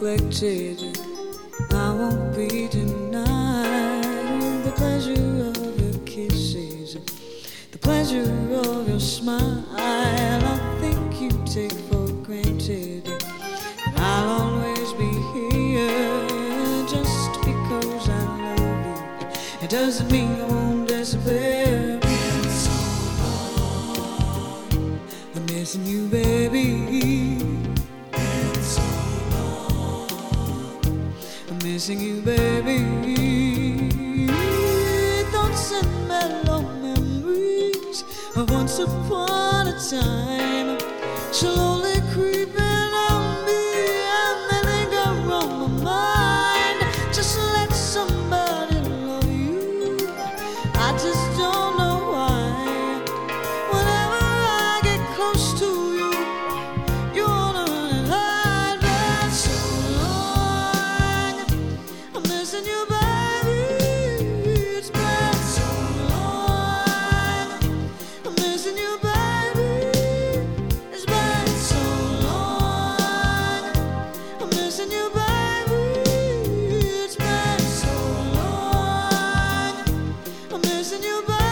neglected. I won't be denied the pleasure of your kisses, the pleasure of your smile. I think you take for granted that I'll always be here just because I love you. It doesn't mean I won't disappear. Been so long, I'm missing you, baby. Missing you, baby. Thoughts and mellow memories of once upon a time, slowly creeping on me and they linger on my mind. Just let somebody love you, I just don't know why. Whenever I get close to you, you wanna run and hide. But so long, I'm missing you, baby. It's been so long. I'm missing you, baby. It's been so long. I'm missing you, baby. It's been so long. I'm missing you, baby.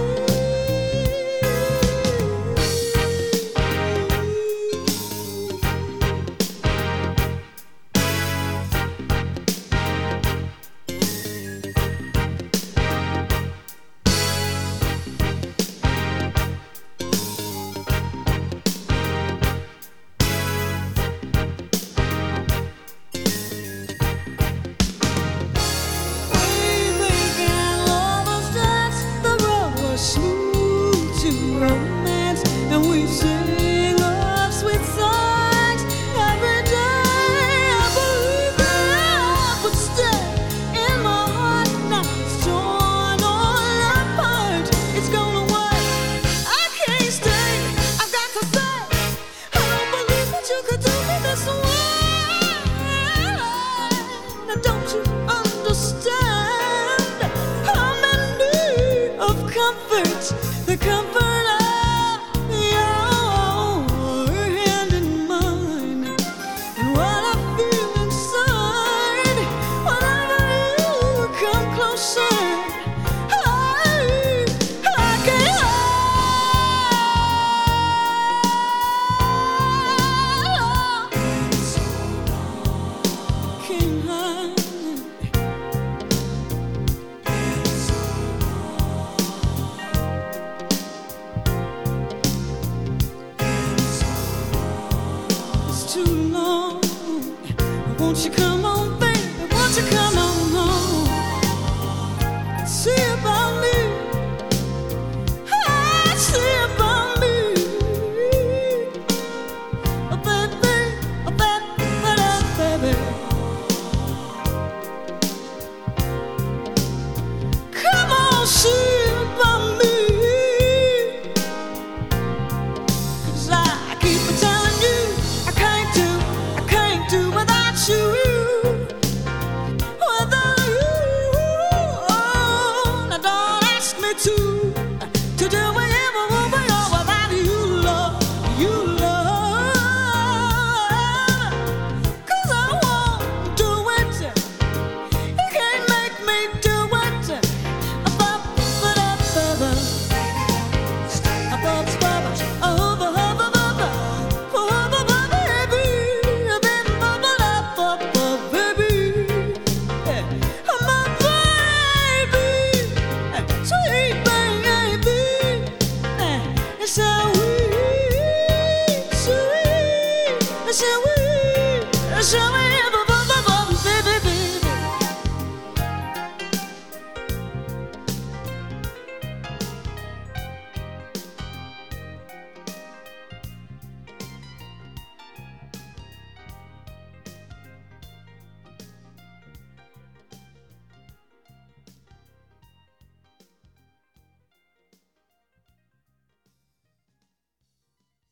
And we sing love sweet songs every day. I believe that would stay in my heart. Now it's torn all apart. It's gonna work. I can't stay. I've got to say, I don't believe that you could do me this way. Now don't you understand? I'm in need of comfort. The comfort too long. Won't you come on